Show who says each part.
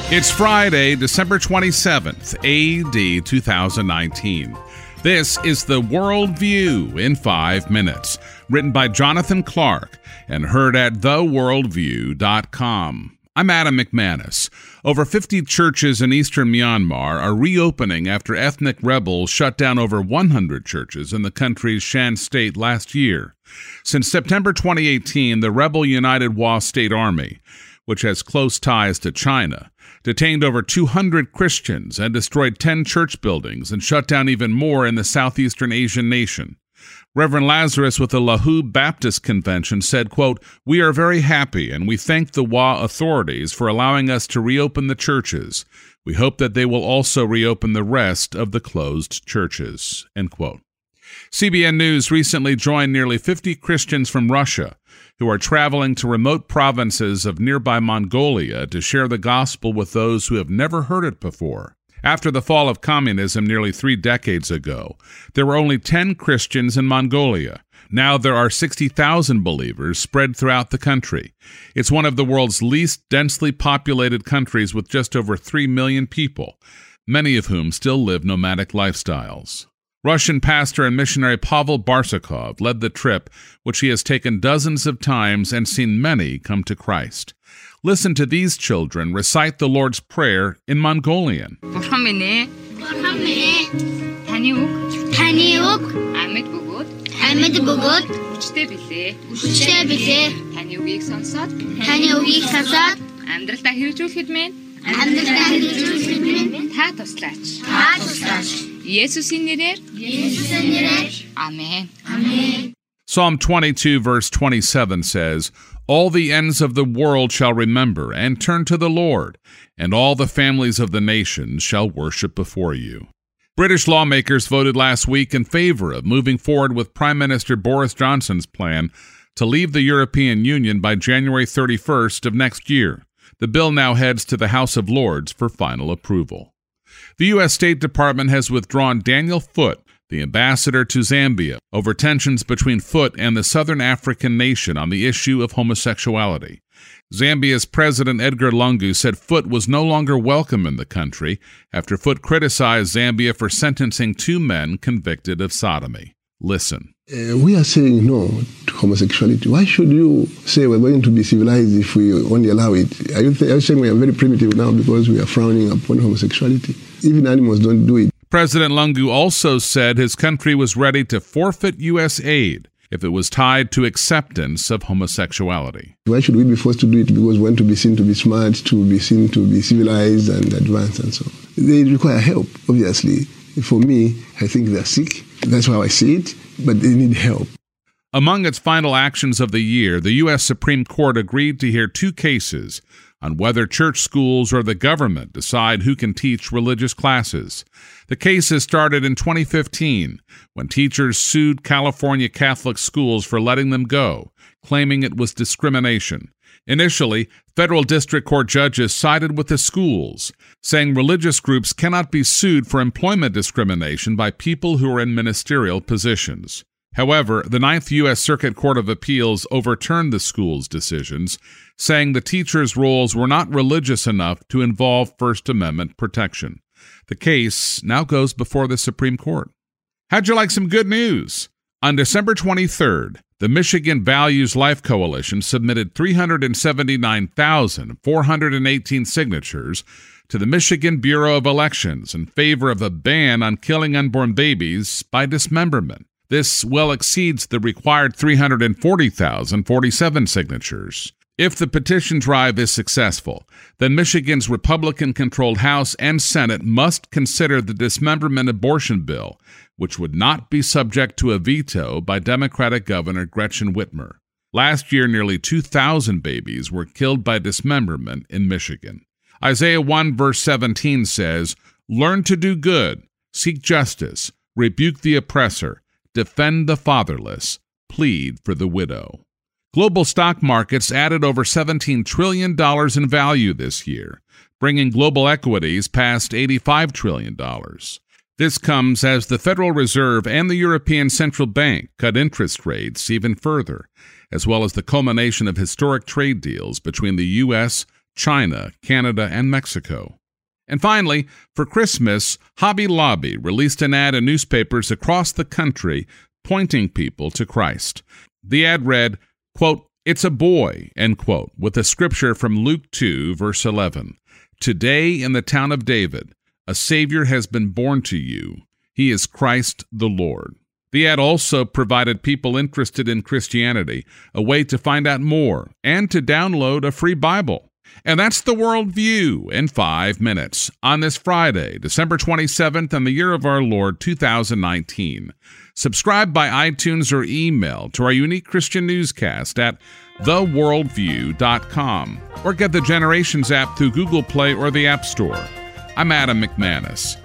Speaker 1: It's Friday, December 27th, A.D. 2019. This is the World View in 5 minutes, written by Jonathan Clark and heard at theworldview.com. I'm Adam McManus. Over 50 churches in eastern Myanmar are reopening after ethnic rebels shut down over 100 churches in the country's Shan state last year. Since September 2018, the rebel United Wa State Army, which has close ties to China, detained over 200 Christians and destroyed 10 church buildings and shut down even more in the southeastern Asian nation. Reverend Lazarus with the Lahu Baptist Convention said, quote, "We are very happy and we thank the Wa authorities for allowing us to reopen the churches. We hope that they will also reopen the rest of the closed churches," end quote. CBN News recently joined nearly 50 Christians from Russia who are traveling to remote provinces of nearby Mongolia to share the gospel with those who have never heard it before. After the fall of communism nearly 3 decades ago, there were only 10 Christians in Mongolia. Now there are 60,000 believers spread throughout the country. It's one of the world's least densely populated countries with just over 3 million people, many of whom still live nomadic lifestyles. Russian pastor and missionary Pavel Barsakov led the trip, which he has taken dozens of times and seen many come to Christ. Listen to these children recite the Lord's Prayer in Mongolian.
Speaker 2: Amen.
Speaker 1: Psalm 22, verse 27 says, "All the ends of the world shall remember and turn to the Lord, and all the families of the nations shall worship before you." British lawmakers voted last week in favor of moving forward with Prime Minister Boris Johnson's plan to leave the European Union by January 31st of next year. The bill now heads to the House of Lords for final approval. The U.S. State Department has withdrawn Daniel Foot, the ambassador to Zambia, over tensions between Foot and the Southern African nation on the issue of homosexuality. Zambia's President Edgar Lungu said Foot was no longer welcome in the country after Foot criticized Zambia for sentencing 2 men convicted of sodomy. Listen.
Speaker 3: We are saying no to homosexuality. Why should you say we're going to be civilized if we only allow it? Are you saying we are very primitive now because we are frowning upon homosexuality? Even animals don't do it.
Speaker 1: President Lungu also said his country was ready to forfeit U.S. aid if it was tied to acceptance of homosexuality.
Speaker 3: Why should we be forced to do it? Because we want to be seen to be smart, to be seen to be civilized and advanced and so on. They require help, obviously. For me, I think they're sick. That's how I see it, but they need help.
Speaker 1: Among its final actions of the year, the U.S. Supreme Court agreed to hear 2 cases on whether church schools or the government decide who can teach religious classes. The cases started in 2015 when teachers sued California Catholic schools for letting them go, claiming it was discrimination. Initially, federal district court judges sided with the schools, saying religious groups cannot be sued for employment discrimination by people who are in ministerial positions. However, the 9th U.S. Circuit Court of Appeals overturned the schools' decisions, saying the teachers' roles were not religious enough to involve First Amendment protection. The case now goes before the Supreme Court. How'd you like some good news? On December 23rd, the Michigan Values Life Coalition submitted 379,418 signatures to the Michigan Bureau of Elections in favor of a ban on killing unborn babies by dismemberment. This well exceeds the required 340,047 signatures. If the petition drive is successful, then Michigan's Republican-controlled House and Senate must consider the dismemberment abortion bill, which would not be subject to a veto by Democratic Governor Gretchen Whitmer. Last year, nearly 2,000 babies were killed by dismemberment in Michigan. Isaiah 1 verse 17 says, "Learn to do good, seek justice, rebuke the oppressor, defend the fatherless, plead for the widow." Global stock markets added over $17 trillion in value this year, bringing global equities past $85 trillion. This comes as the Federal Reserve and the European Central Bank cut interest rates even further, as well as the culmination of historic trade deals between the U.S., China, Canada, and Mexico. And finally, for Christmas, Hobby Lobby released an ad in newspapers across the country pointing people to Christ. The ad read, quote, "It's a boy," end quote, with a scripture from Luke 2, verse 11. "Today in the town of David, a Savior has been born to you. He is Christ the Lord." The ad also provided people interested in Christianity a way to find out more and to download a free Bible. And that's the Worldview in 5 minutes on this Friday, December 27th, in the year of our Lord, 2019. Subscribe by iTunes or email to our unique Christian newscast at theworldview.com or get the Generations app through Google Play or the App Store. I'm Adam McManus.